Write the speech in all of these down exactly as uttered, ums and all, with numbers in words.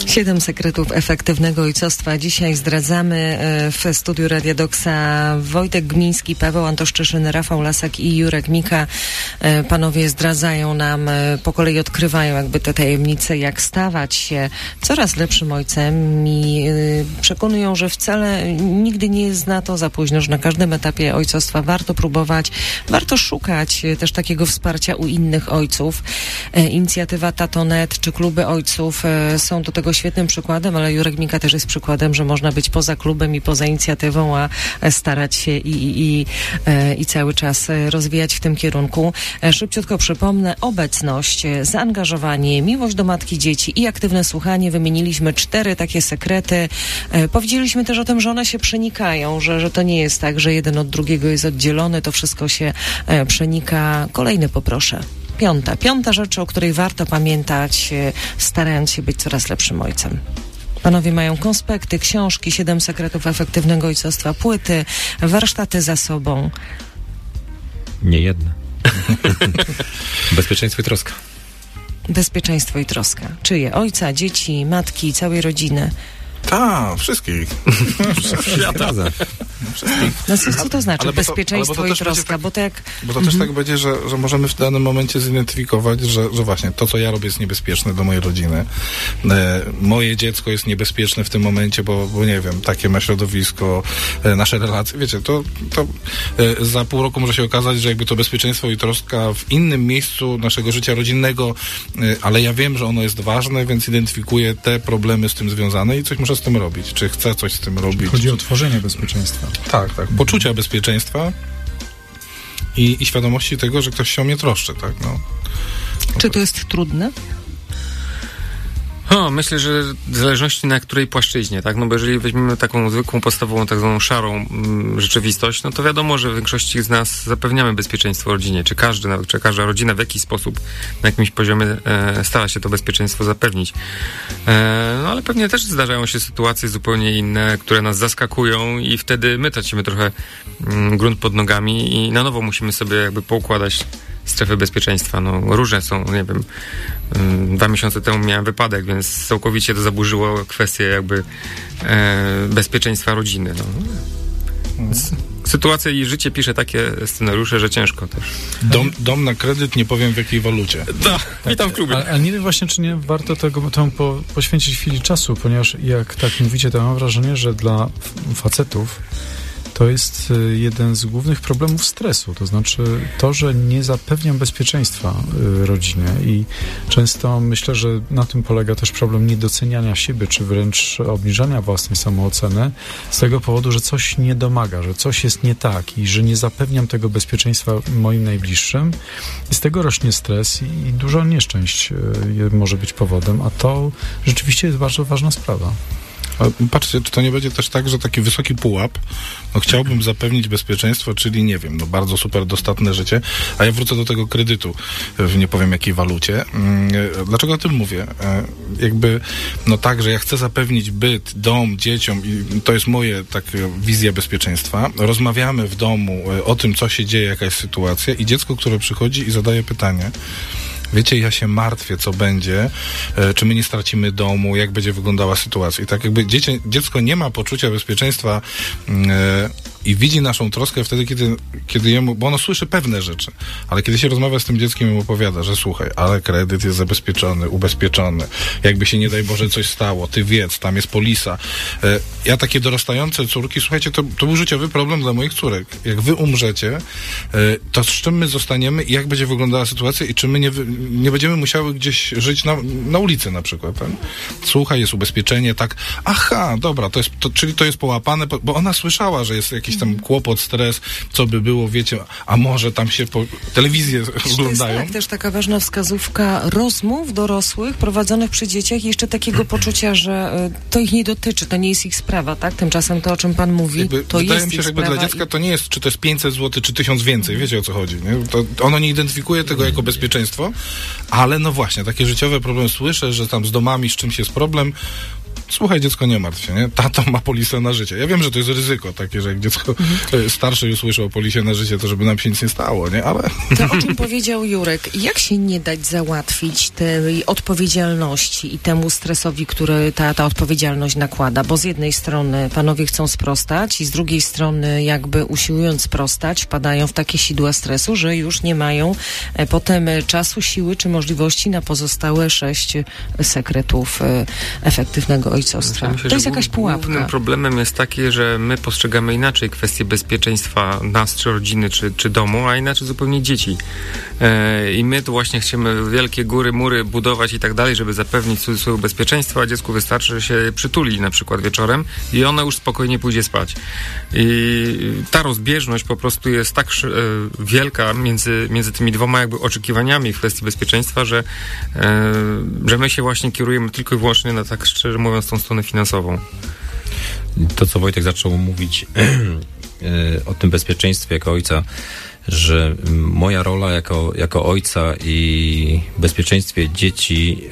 Siedem sekretów efektywnego ojcostwa. Dzisiaj zdradzamy w studiu Radia Doksa Wojtek Gmiński, Paweł Antoszczyszyn, Rafał Lasak i Jurek Mika. Panowie zdradzają nam, po kolei odkrywają jakby te tajemnice, jak stawać się coraz lepszym ojcem i przekonują, że wcale nigdy nie jest na to za późno, że na każdym etapie ojcostwa warto próbować, warto szukać też takiego wsparcia u innych ojców. Inicjatywa Tatonet czy kluby ojców są do tego świetnym przykładem, ale Jurek Mika też jest przykładem, że można być poza klubem i poza inicjatywą, a starać się i, i, i, i cały czas rozwijać w tym kierunku. Szybciutko przypomnę, obecność, zaangażowanie, miłość do matki, dzieci i aktywne słuchanie. Wymieniliśmy cztery takie sekrety. Powiedzieliśmy też o tym, że one się przenikają, że, że to nie jest tak, że jeden od drugiego jest oddzielony, to wszystko się przenika. Kolejny poproszę. Piąta. Piąta rzecz, o której warto pamiętać, starając się być coraz lepszym ojcem. Panowie mają konspekty, książki, siedem sekretów efektywnego ojcostwa, płyty, warsztaty za sobą. Nie jedna. Bezpieczeństwo i troska. Bezpieczeństwo i troska. Czyje? Ojca, dzieci, matki, całej rodziny. Tak, wszystkich. Świata. No co, co to znaczy ale bo to, bezpieczeństwo ale bo to i troska? Tak, bo to, jak... bo to też mhm. tak będzie, że, że możemy w danym momencie zidentyfikować, że, że właśnie to, co ja robię, jest niebezpieczne dla mojej rodziny. E, moje dziecko jest niebezpieczne w tym momencie, bo, bo nie wiem, takie ma środowisko, e, nasze relacje. Wiecie, to, to e, za pół roku może się okazać, że jakby to bezpieczeństwo i troska w innym miejscu naszego życia rodzinnego, e, ale ja wiem, że ono jest ważne, więc identyfikuję te problemy z tym związane i coś muszę z tym robić. Czy chcę coś z tym robić? Chodzi o tworzenie bezpieczeństwa. Tak, tak. Poczucia bezpieczeństwa i, i świadomości tego, że ktoś się o mnie troszczy, tak? No. Czy to jest trudne? O, myślę, że w zależności na której płaszczyźnie, tak? No bo jeżeli weźmiemy taką zwykłą, podstawową, tak zwaną szarą mm, rzeczywistość, no to wiadomo, że większości z nas zapewniamy bezpieczeństwo rodzinie, czy każdy, czy każda rodzina w jakiś sposób, na jakimś poziomie e, stara się to bezpieczeństwo zapewnić. E, no ale pewnie też zdarzają się sytuacje zupełnie inne, które nas zaskakują i wtedy my tracimy trochę mm, grunt pod nogami i na nowo musimy sobie jakby poukładać strefy bezpieczeństwa. No różne są, nie wiem, dwa miesiące temu miałem wypadek, więc całkowicie to zaburzyło kwestię jakby e, bezpieczeństwa rodziny. No. Więc sytuacja i życie pisze takie scenariusze, że ciężko też. Dom, dom na kredyt, nie powiem w jakiej walucie. No, witam w klubie. Ale, ale nie wiem właśnie, czy nie warto tego temu po, poświęcić chwili czasu, ponieważ jak tak mówicie, to mam wrażenie, że dla facetów to jest jeden z głównych problemów stresu, to znaczy to, że nie zapewniam bezpieczeństwa y, rodzinie i często myślę, że na tym polega też problem niedoceniania siebie, czy wręcz obniżania własnej samooceny z tego powodu, że coś nie domaga, że coś jest nie tak i że nie zapewniam tego bezpieczeństwa moim najbliższym. I z tego rośnie stres i, i dużo nieszczęść y, może być powodem, a to rzeczywiście jest bardzo ważna sprawa. Patrzcie, czy to nie będzie też tak, że taki wysoki pułap, no chciałbym zapewnić bezpieczeństwo, czyli nie wiem, no bardzo super dostatne życie, a ja wrócę do tego kredytu w nie powiem jakiej walucie. Dlaczego o tym mówię? Jakby, no tak, że ja chcę zapewnić byt, dom dzieciom i to jest moje taka wizja bezpieczeństwa. Rozmawiamy w domu o tym, co się dzieje, jaka jest sytuacja i dziecko, które przychodzi i zadaje pytanie, wiecie, ja się martwię, co będzie, e, czy my nie stracimy domu, jak będzie wyglądała sytuacja. I tak jakby dziecię, dziecko nie ma poczucia bezpieczeństwa e, i widzi naszą troskę wtedy, kiedy, kiedy jemu, bo ono słyszy pewne rzeczy, ale kiedy się rozmawia z tym dzieckiem i mu opowiada, że słuchaj, ale kredyt jest zabezpieczony, ubezpieczony, jakby się nie daj Boże coś stało, ty wiedz, tam jest polisa. E, ja takie dorastające córki, słuchajcie, to, to był życiowy problem dla moich córek. Jak wy umrzecie, e, to z czym my zostaniemy i jak będzie wyglądała sytuacja i czy my nie, nie będziemy musiały gdzieś żyć na, na ulicy na przykład, tak? Słuchaj, jest ubezpieczenie, tak, aha, dobra, to jest, to, czyli to jest połapane, bo ona słyszała, że jest jakiś tam kłopot, stres, co by było, wiecie, a może tam się po telewizję oglądają. To jest tak, też taka ważna wskazówka rozmów dorosłych prowadzonych przy dzieciach i jeszcze takiego poczucia, że y, to ich nie dotyczy, to nie jest ich sprawa, tak? Tymczasem to, o czym pan mówi, jakby, to wydaje jest mi się, ich że jakby sprawa dla dziecka i... to nie jest, czy to jest pięćset złotych, czy tysiąc więcej, wiecie o co chodzi, nie? To ono nie identyfikuje tego jako bezpieczeństwo, ale no właśnie, takie życiowe problemy słyszę, że tam z domami z czymś jest problem, słuchaj, dziecko, nie martw się, nie? Tato ma polisę na życie. Ja wiem, że to jest ryzyko takie, że jak dziecko mhm. starsze już słyszy o polisie na życie, to żeby nam się nic nie stało, nie? Ale... To, o czym powiedział Jurek, jak się nie dać załatwić tej odpowiedzialności i temu stresowi, który ta, ta odpowiedzialność nakłada? Bo z jednej strony panowie chcą sprostać i z drugiej strony jakby usiłując sprostać, wpadają w takie sidła stresu, że już nie mają e, potem czasu, siły czy możliwości na pozostałe sześć sekretów e, efektywnego ojcostwa. Ja myślę, to jest że jakaś pułapka. Głównym problemem jest takie, że my postrzegamy inaczej kwestie bezpieczeństwa nas, czy rodziny, czy, czy domu, a inaczej zupełnie dzieci. E, I my tu właśnie chcemy wielkie góry, mury budować i tak dalej, żeby zapewnić cudzysłów bezpieczeństwo, a dziecku wystarczy, że się przytuli na przykład wieczorem i ono już spokojnie pójdzie spać. I ta rozbieżność po prostu jest tak e, wielka między, między tymi dwoma jakby oczekiwaniami w kwestii bezpieczeństwa, że, e, że my się właśnie kierujemy tylko i wyłącznie na, tak szczerze mówiąc, tą stronę finansową. To, co Wojtek zaczął mówić o tym bezpieczeństwie jako ojca, że moja rola jako, jako ojca i bezpieczeństwie dzieci,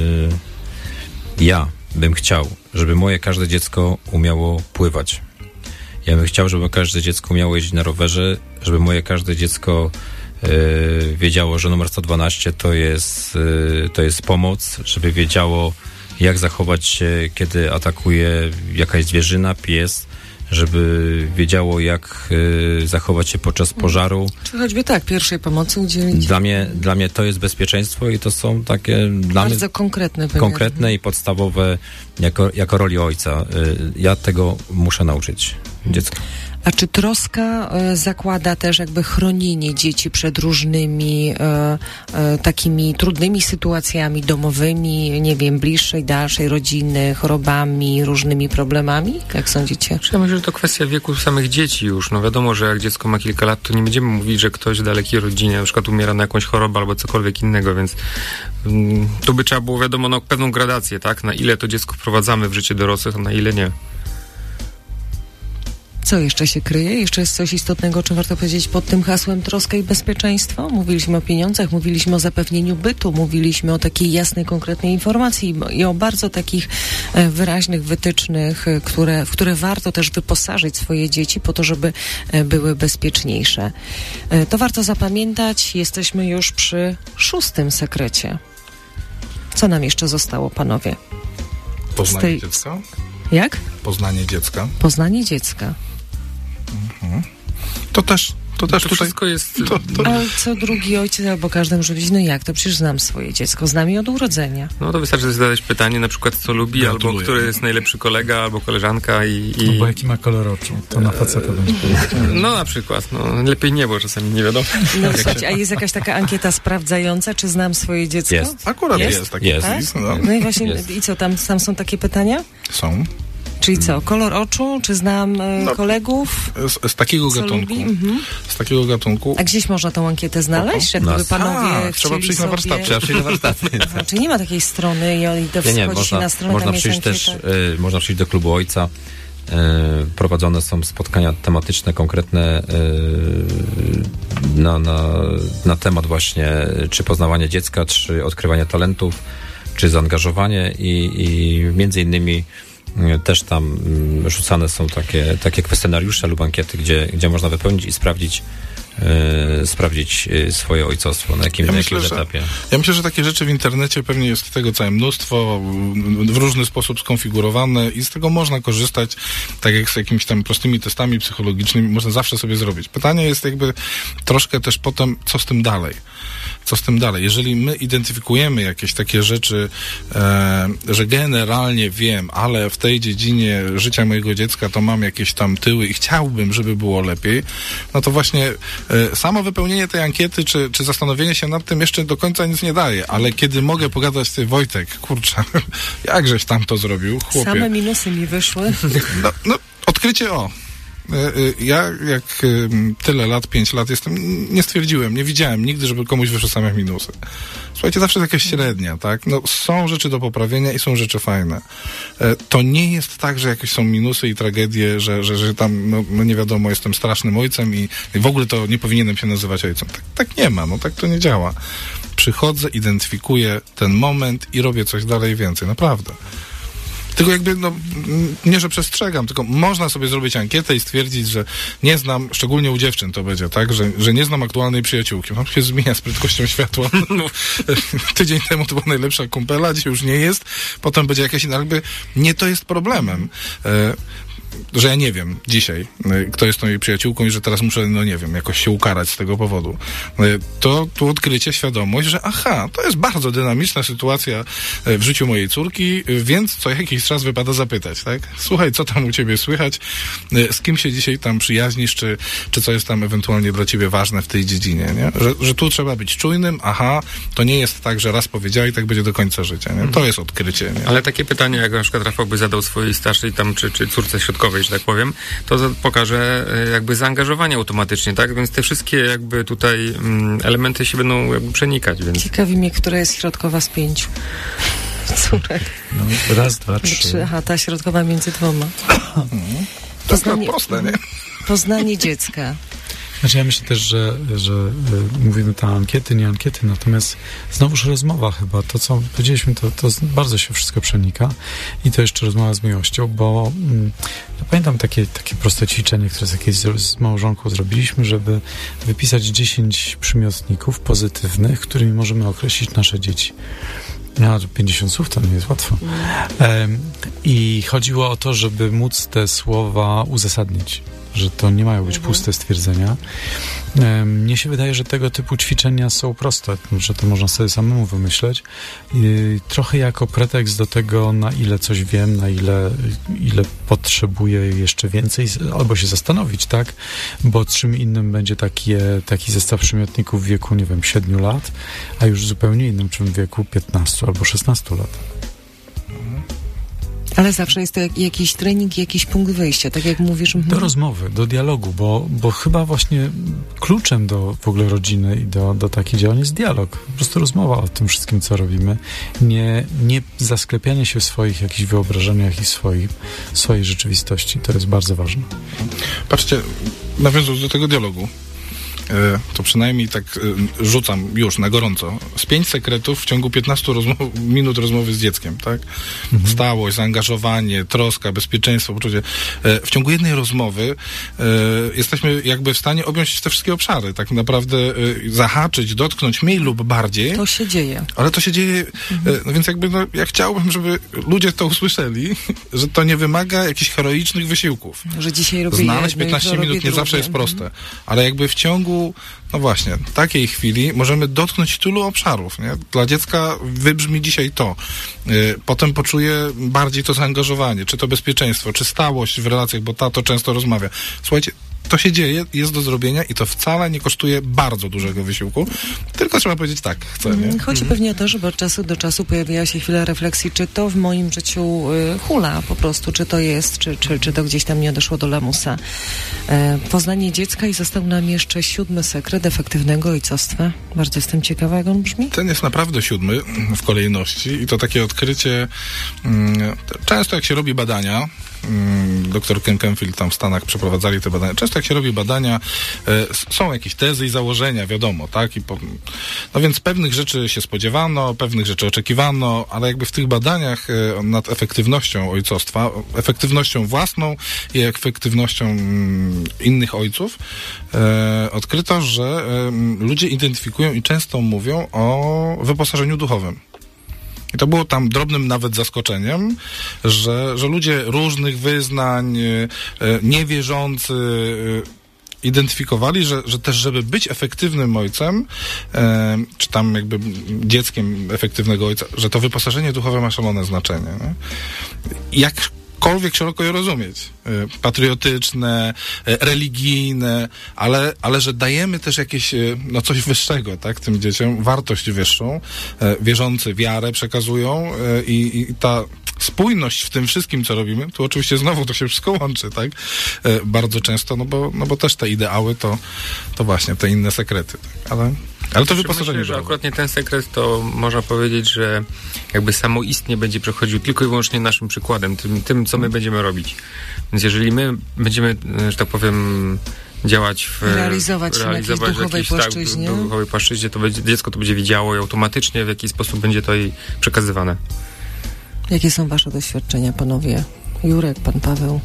yy, ja bym chciał, żeby moje każde dziecko umiało pływać. Ja bym chciał, żeby każde dziecko umiało jeździć na rowerze, żeby moje każde dziecko yy, wiedziało, że numer sto dwanaście to jest, yy, to jest pomoc, żeby wiedziało, jak zachować się, kiedy atakuje jakaś zwierzyna, pies, żeby wiedziało, jak y, zachować się podczas pożaru. Czy choćby tak, pierwszej pomocy udzielić? Dla mnie, dla mnie to jest bezpieczeństwo i to są takie dla bardzo mnie konkretne, konkretne i podstawowe jako, jako roli ojca. Y, ja tego muszę nauczyć dziecko. A czy troska y, zakłada też jakby chronienie dzieci przed różnymi y, y, takimi trudnymi sytuacjami domowymi, nie wiem, bliższej, dalszej rodziny, chorobami, różnymi problemami? Jak sądzicie? Ja myślę, że to kwestia wieku samych dzieci już. No wiadomo, że jak dziecko ma kilka lat, to nie będziemy mówić, że ktoś w dalekiej rodzinie na przykład umiera na jakąś chorobę albo cokolwiek innego, więc mm, tu by trzeba było, wiadomo, no, pewną gradację, tak? Na ile to dziecko wprowadzamy w życie dorosłych, a na ile nie. Co jeszcze się kryje? Jeszcze jest coś istotnego, czy warto powiedzieć pod tym hasłem troska i bezpieczeństwo? Mówiliśmy o pieniądzach, mówiliśmy o zapewnieniu bytu, mówiliśmy o takiej jasnej, konkretnej informacji i o bardzo takich e, wyraźnych wytycznych, e, które, w które warto też wyposażyć swoje dzieci po to, żeby e, były bezpieczniejsze. E, to warto zapamiętać. Jesteśmy już przy szóstym sekrecie. Co nam jeszcze zostało, panowie? Poznanie tej... dziecka? Jak? Poznanie dziecka. Poznanie dziecka. Mhm. To też, to też to tutaj... wszystko jest... To, to... Ale co drugi ojciec albo każdy może powiedzieć, no jak to? Przecież znam swoje dziecko, znam je od urodzenia. No to wystarczy zadać pytanie, na przykład co lubi, Gratuluję. albo który jest najlepszy kolega, albo koleżanka i... i... Albo jaki ma kolor oczu, to na faceta będzie powiedziane. No na przykład, no lepiej nie, bo czasami nie wiadomo. No słuchajcie, a jest jakaś taka ankieta sprawdzająca, czy znam swoje dziecko? Jest. Akurat jest, Jest? taki Jest. wpis, no. No i właśnie, Jest. i co, tam, tam są takie pytania? Są. Czyli co, kolor oczu, czy znam e, No, kolegów? Z, z takiego Co gatunku. lubi? Mhm. Z takiego gatunku. A gdzieś można tą ankietę znaleźć? Jak Nas. gdyby panowie A, chcieli trzeba przyjść na sobie... warsztaty. Trzeba przyjść na warsztaty. Aha, czyli nie ma takiej strony i oni to Nie, nie, wchodzi się można, na stronę, można tam jest przyjść też, ankieta. y, można przyjść do klubu ojca. Y, prowadzone są spotkania tematyczne, konkretne y, na, na, na temat właśnie czy poznawania dziecka, czy odkrywania talentów, czy zaangażowanie i, i między innymi y, też tam y, rzucane są takie, takie kwestionariusze lub ankiety, gdzie, gdzie można wypełnić i sprawdzić Yy, sprawdzić yy, swoje ojcostwo, na jakim, Ja na myślę, jakim że- etapie. Ja myślę, że takie rzeczy w internecie pewnie jest tego całe mnóstwo, w różny sposób skonfigurowane i z tego można korzystać, tak jak z jakimiś tam prostymi testami psychologicznymi, można zawsze sobie zrobić. Pytanie jest jakby troszkę też potem, co z tym dalej? Co z tym dalej? Jeżeli my identyfikujemy jakieś takie rzeczy, e, że generalnie wiem, ale w tej dziedzinie życia mojego dziecka to mam jakieś tam tyły i chciałbym, żeby było lepiej, no to właśnie e, samo wypełnienie tej ankiety, czy, czy zastanowienie się nad tym jeszcze do końca nic nie daje, ale kiedy mogę pogadać z tym, Wojtek, kurczę, jakżeś tam to zrobił, chłopie. Same minusy mi wyszły. No, no odkrycie o. Ja jak tyle lat, pięć lat jestem, nie stwierdziłem, nie widziałem nigdy, żeby komuś wyszły same minusy. Słuchajcie, zawsze jest jakaś średnia, tak? No, są rzeczy do poprawienia i są rzeczy fajne. To nie jest tak, że jakieś są minusy i tragedie, że, że, że tam, no, no nie wiadomo, jestem strasznym ojcem i, i w ogóle to nie powinienem się nazywać ojcem. Tak, tak nie ma, no tak to nie działa. Przychodzę, identyfikuję ten moment i robię coś dalej więcej, naprawdę. Tylko jakby, no, nie, że przestrzegam, tylko można sobie zrobić ankietę i stwierdzić, że nie znam, szczególnie u dziewczyn to będzie, tak, że, że nie znam aktualnej przyjaciółki. No, się zmienia z prędkością światła. No, tydzień temu to była najlepsza kumpela, dzisiaj już nie jest, potem będzie jakaś inna, jakby nie to jest problemem. E, że ja nie wiem dzisiaj, kto jest tą jej przyjaciółką i że teraz muszę, no nie wiem, jakoś się ukarać z tego powodu. To tu odkrycie, świadomość, że aha, to jest bardzo dynamiczna sytuacja w życiu mojej córki, więc co jakiś czas wypada zapytać, tak? Słuchaj, co tam u ciebie słychać? Z kim się dzisiaj tam przyjaźnisz? Czy, czy co jest tam ewentualnie dla ciebie ważne w tej dziedzinie, nie? Że, że tu trzeba być czujnym, aha, to nie jest tak, że raz powiedziała i tak będzie do końca życia, nie? To jest odkrycie, nie? Ale takie pytanie, jak na przykład Rafał by zadał swojej starszej tam, czy, czy córce środkowej, że tak powiem, to za- pokaże jakby zaangażowanie automatycznie, tak? Więc te wszystkie jakby tutaj mm, elementy się będą jakby przenikać, więc... Ciekawi mnie, która jest środkowa z pięciu córek. No, raz, dwa, trzy. Trzy. Aha, ta środkowa między dwoma. To jest proste, nie? Poznanie dziecka. Znaczy ja myślę też, że, że y, mówimy tam ankiety, nie ankiety, natomiast znowuż rozmowa chyba, to co powiedzieliśmy, to, to bardzo się wszystko przenika i to jeszcze rozmowa z miłością, bo mm, ja pamiętam takie, takie proste ćwiczenie, które z jakiejś z, z małżonką zrobiliśmy, żeby wypisać dziesięć przymiotników pozytywnych, którymi możemy określić nasze dzieci. No, pięćdziesiąt słów to nie jest łatwo. Um, I chodziło o to, żeby móc te słowa uzasadnić, że to nie mają być puste stwierdzenia. Um, mnie się wydaje, że tego typu ćwiczenia są proste, że to można sobie samemu wymyśleć. I trochę jako pretekst do tego, na ile coś wiem, na ile, ile potrzebuję jeszcze więcej, albo się zastanowić, tak? Bo czym innym będzie takie, taki zestaw przymiotników w wieku, nie wiem, siedmiu lat, a już zupełnie innym czym w wieku piętnastu albo szesnastu lat. Ale zawsze jest to jak, jakiś trening, jakiś punkt wyjścia, tak jak mówisz. Do Mhm. rozmowy, do dialogu, bo, bo chyba właśnie kluczem do w ogóle rodziny i do, do takich działań jest dialog. Po prostu rozmowa o tym wszystkim, co robimy. Nie, nie zasklepianie się w swoich jakichś wyobrażeniach i swoich, swojej rzeczywistości. To jest bardzo ważne. Patrzcie, nawiązując do tego dialogu, to przynajmniej tak rzucam już na gorąco. Z pięć sekretów w ciągu piętnastu rozmow- minut rozmowy z dzieckiem, tak? Mhm. Stałość, zaangażowanie, troska, bezpieczeństwo, poczucie. W ciągu jednej rozmowy e, jesteśmy jakby w stanie objąć te wszystkie obszary. Tak naprawdę e, zahaczyć, dotknąć mniej lub bardziej. To się dzieje. Ale to się dzieje, mhm. e, no więc jakby no, ja chciałbym, żeby ludzie to usłyszeli, że to nie wymaga jakichś heroicznych wysiłków. Że dzisiaj robię Znaleźć jedno, piętnaście minut nie drugie. zawsze jest proste, ale jakby w ciągu no właśnie, takiej chwili możemy dotknąć tylu obszarów, nie? Dla dziecka wybrzmi dzisiaj to. Yy, potem poczuje bardziej to zaangażowanie, czy to bezpieczeństwo, czy stałość w relacjach, bo tato często rozmawia. Słuchajcie, to się dzieje, jest do zrobienia i to wcale nie kosztuje bardzo dużego wysiłku, tylko trzeba powiedzieć tak, chcę, nie? Chodzi mhm. pewnie o to, żeby od czasu do czasu pojawiła się chwila refleksji, czy to w moim życiu y, hula po prostu, czy to jest, czy, czy, czy to gdzieś tam nie odeszło do lamusa. E, poznanie dziecka i został nam jeszcze siódmy sekret efektywnego ojcostwa. Bardzo jestem ciekawa, jak on brzmi. Ten jest naprawdę siódmy w kolejności i to takie odkrycie, mm, często jak się robi badania, doktor Ken Canfield tam w Stanach przeprowadzali te badania. Często jak się robi badania, e, są jakieś tezy i założenia, wiadomo, tak? I po, no więc pewnych rzeczy się spodziewano, pewnych rzeczy oczekiwano, ale jakby w tych badaniach e, nad efektywnością ojcostwa, efektywnością własną i efektywnością mm, innych ojców, e, odkryto, że e, ludzie identyfikują i często mówią o wyposażeniu duchowym. I to było tam drobnym nawet zaskoczeniem, że, że ludzie różnych wyznań, e, niewierzący, e, identyfikowali, że, że też, żeby być efektywnym ojcem, e, czy tam jakby dzieckiem efektywnego ojca, że to wyposażenie duchowe ma szalone znaczenie. Nie? Jak jakkolwiek szeroko je rozumieć. Patriotyczne, religijne, ale, ale że dajemy też jakieś, no coś wyższego, tak, tym dzieciom, wartość wyższą, wierzący wiarę przekazują i, i ta spójność w tym wszystkim, co robimy, tu oczywiście znowu to się wszystko łączy, tak, bardzo często, no bo, no bo też te ideały to, to właśnie te inne sekrety, tak? ale... Ale to wyposażenie. Myślę, że akurat nie ten sekret, to można powiedzieć, że jakby samoistnie będzie przechodził tylko i wyłącznie naszym przykładem, tym, tym co my będziemy robić. Więc jeżeli my będziemy, że tak powiem, działać w... Realizować się realizować na jakiejś duchowej jakiejś, płaszczyźnie. Tak, duchowej płaszczyźnie, to będzie, dziecko to będzie widziało i automatycznie w jakiś sposób będzie to jej przekazywane. Jakie są wasze doświadczenia, panowie? Jurek, pan Paweł?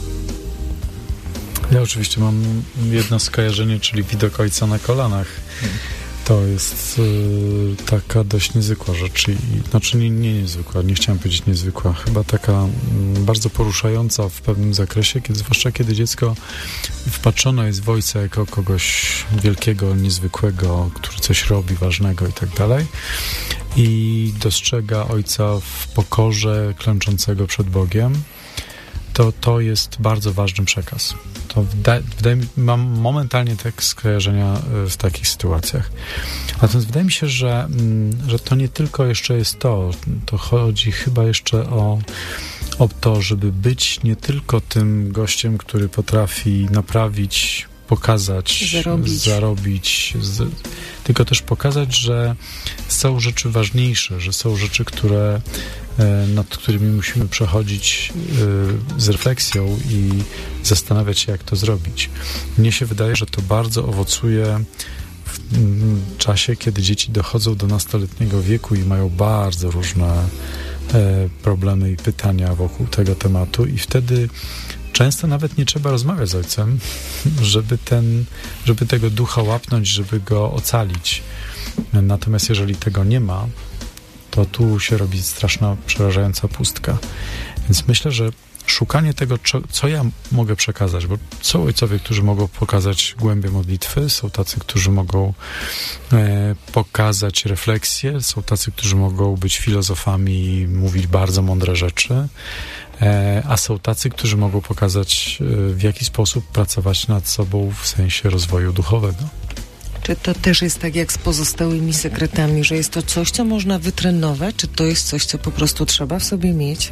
Ja oczywiście mam jedno skojarzenie, czyli widok ojca na kolanach. To jest y, taka dość niezwykła rzecz. I, znaczy nie, nie niezwykła, nie chciałem powiedzieć niezwykła. Chyba taka mm, bardzo poruszająca w pewnym zakresie, kiedy, zwłaszcza kiedy dziecko wpatrzone jest w ojca jako kogoś wielkiego, niezwykłego, który coś robi ważnego i tak dalej. I dostrzega ojca w pokorze, klęczącego przed Bogiem. To, to jest bardzo ważny przekaz. To wydaje, wydaje mi, mam momentalnie tak skojarzenia w takich sytuacjach. Natomiast wydaje mi się, że, że to nie tylko jeszcze jest to. To chodzi chyba jeszcze o, o to, żeby być nie tylko tym gościem, który potrafi naprawić, pokazać, zarobić, zarobić z, tylko też pokazać, że są rzeczy ważniejsze, że są rzeczy, które nad którymi musimy przechodzić y, z refleksją i zastanawiać się, jak to zrobić. Mnie się wydaje, że to bardzo owocuje w m, czasie, kiedy dzieci dochodzą do nastoletniego wieku i mają bardzo różne e, problemy i pytania wokół tego tematu i wtedy często nawet nie trzeba rozmawiać z ojcem, żeby, ten, żeby tego ducha łapnąć, żeby go ocalić. Natomiast jeżeli tego nie ma, to tu się robi straszna, przerażająca pustka. Więc myślę, że szukanie tego, co ja mogę przekazać, bo są ojcowie, którzy mogą pokazać głębię modlitwy, są tacy, którzy mogą e, pokazać refleksję, są tacy, którzy mogą być filozofami i mówić bardzo mądre rzeczy, e, a są tacy, którzy mogą pokazać, e, w jaki sposób pracować nad sobą w sensie rozwoju duchowego. Czy to też jest tak jak z pozostałymi sekretami, że jest to coś, co można wytrenować, czy to jest coś, co po prostu trzeba w sobie mieć?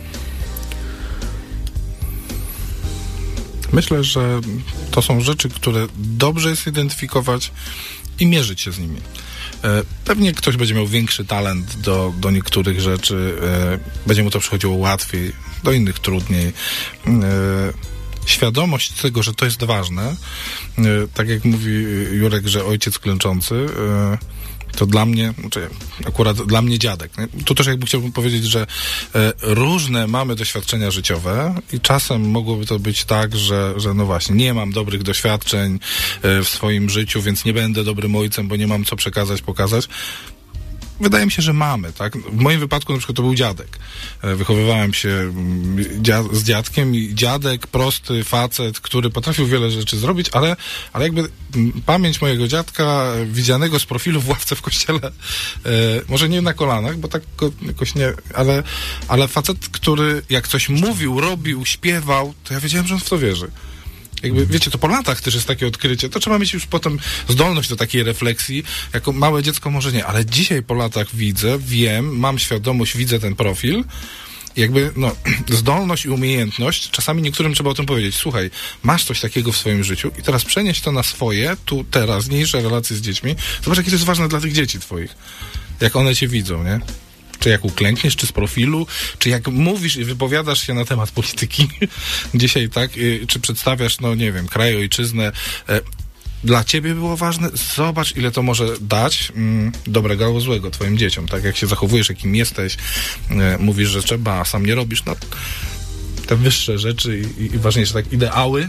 Myślę, że to są rzeczy, które dobrze jest identyfikować i mierzyć się z nimi. Pewnie ktoś będzie miał większy talent do, do niektórych rzeczy, będzie mu to przychodziło łatwiej, do innych trudniej. Świadomość tego, że to jest ważne, tak jak mówi Jurek, że ojciec klęczący, to dla mnie, znaczy akurat dla mnie dziadek. Nie? Tu też jakby chciałbym powiedzieć, że e, różne mamy doświadczenia życiowe i czasem mogłoby to być tak, że, że no właśnie, nie mam dobrych doświadczeń e, w swoim życiu, więc nie będę dobrym ojcem, bo nie mam co przekazać, pokazać. Wydaje mi się, że mamy, tak? W moim wypadku na przykład to był dziadek. Wychowywałem się dzia- z dziadkiem i dziadek, prosty facet, który potrafił wiele rzeczy zrobić, ale, ale jakby pamięć mojego dziadka, widzianego z profilu w ławce w kościele, e, może nie na kolanach, bo tak go jakoś nie, ale, ale facet, który jak coś mówił, robił, śpiewał, to ja wiedziałem, że on w to wierzy. Jakby, wiecie, to po latach też jest takie odkrycie. To trzeba mieć już potem zdolność do takiej refleksji. Jako małe dziecko może nie, ale dzisiaj po latach widzę, wiem, mam świadomość, widzę ten profil. Jakby, no, zdolność i umiejętność, czasami niektórym trzeba o tym powiedzieć. Słuchaj, masz coś takiego w swoim życiu i teraz przenieść to na swoje, tu, teraz, mniejsze relacje z dziećmi. Zobacz, jakie to jest ważne dla tych dzieci twoich. Jak one cię widzą, nie? Czy jak uklękniesz, czy z profilu, czy jak mówisz i wypowiadasz się na temat polityki dzisiaj, tak, czy przedstawiasz, no nie wiem, kraj, ojczyznę, e, dla ciebie było ważne, zobacz, ile to może dać mm, dobrego albo złego twoim dzieciom, tak, jak się zachowujesz, jakim jesteś, e, mówisz, że trzeba, a sam nie robisz, no, te wyższe rzeczy i, i ważniejsze, tak, ideały.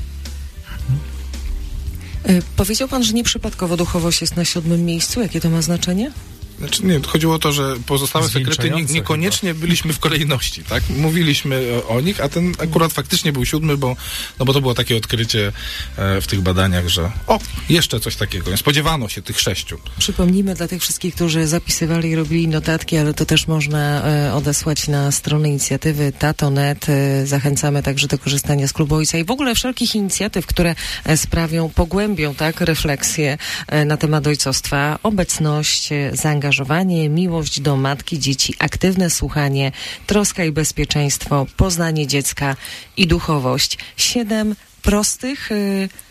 E, powiedział pan, że nieprzypadkowo duchowość jest na siódmym miejscu. Jakie to ma znaczenie? Znaczy nie, chodziło o to, że pozostałe sekrety nie, niekoniecznie chyba. Byliśmy w kolejności, tak? Mówiliśmy o, o nich, a ten akurat faktycznie był siódmy, bo, no bo to było takie odkrycie e, w tych badaniach, że o, jeszcze coś takiego. Nie spodziewano się tych sześciu. Przypomnijmy dla tych wszystkich, którzy zapisywali i robili notatki, ale to też można e, odesłać na stronę inicjatywy tato kropka net. E, zachęcamy także do korzystania z Klubu Ojca i w ogóle wszelkich inicjatyw, które e, sprawią, pogłębią, tak, refleksję e, na temat ojcostwa, obecność, e, zaangażowanie, miłość do matki, dzieci, aktywne słuchanie, troska i bezpieczeństwo, poznanie dziecka i duchowość. Siedem prostych, y,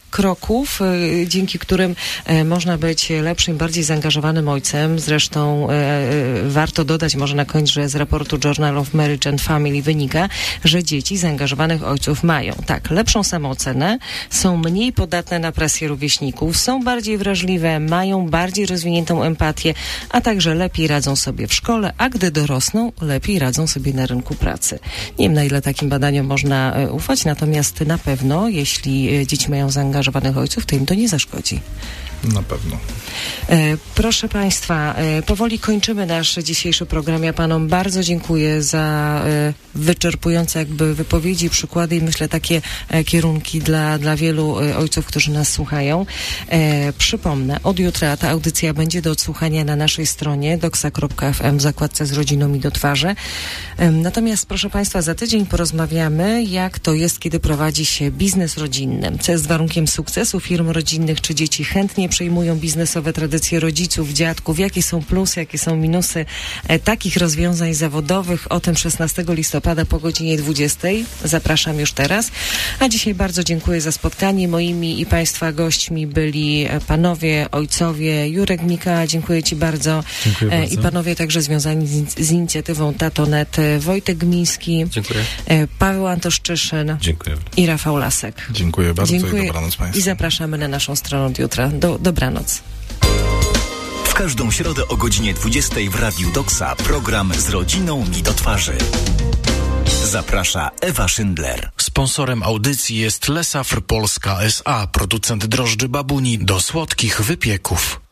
kroków, y, dzięki którym y, można być lepszym, bardziej zaangażowanym ojcem. Zresztą y, y, warto dodać może na koniec, że z raportu Journal of Marriage and Family wynika, że dzieci zaangażowanych ojców mają tak, lepszą samoocenę, są mniej podatne na presję rówieśników, są bardziej wrażliwe, mają bardziej rozwiniętą empatię, a także lepiej radzą sobie w szkole, a gdy dorosną, lepiej radzą sobie na rynku pracy. Nie wiem, na ile takim badaniom można e, ufać, natomiast na pewno, jeśli e, dzieci mają zaangażowanych ojców, to im to nie zaszkodzi. Na pewno. E, proszę Państwa, e, powoli kończymy nasz dzisiejszy program. Ja Panom bardzo dziękuję za e, wyczerpujące jakby wypowiedzi, przykłady i myślę takie e, kierunki dla, dla wielu e, ojców, którzy nas słuchają. E, przypomnę, od jutra ta audycja będzie do odsłuchania na naszej stronie doksa kropka f m w zakładce z rodziną mi do twarzy. E, natomiast proszę Państwa, za tydzień porozmawiamy, jak to jest, kiedy prowadzi się biznes rodzinny. Co jest warunkiem sukcesu firm rodzinnych, czy dzieci chętnie przejmują biznesowe tradycje rodziców, dziadków, jakie są plusy, jakie są minusy e, takich rozwiązań zawodowych. O tym szesnastego listopada po godzinie dwudziestej. Zapraszam już teraz. A dzisiaj bardzo dziękuję za spotkanie. Moimi i Państwa gośćmi byli panowie, ojcowie Jurek Mika, dziękuję Ci bardzo. Dziękuję E, bardzo. I panowie także związani z, z inicjatywą Tatonet, Wojtek Gmiński, Dziękuję. e, Paweł Antoszczyszyn Dziękuję. i Rafał Lasek. Dziękuję bardzo Dziękuję i dobranoc Państwu. i zapraszamy na naszą stronę od jutra. Do, dobranoc. W każdą środę o godzinie dwudziestej w Radiu Doksa program z rodziną mi do twarzy. Zaprasza Ewa Szyndler. Sponsorem audycji jest Lesafr Polska S A, producent drożdży babuni do słodkich wypieków.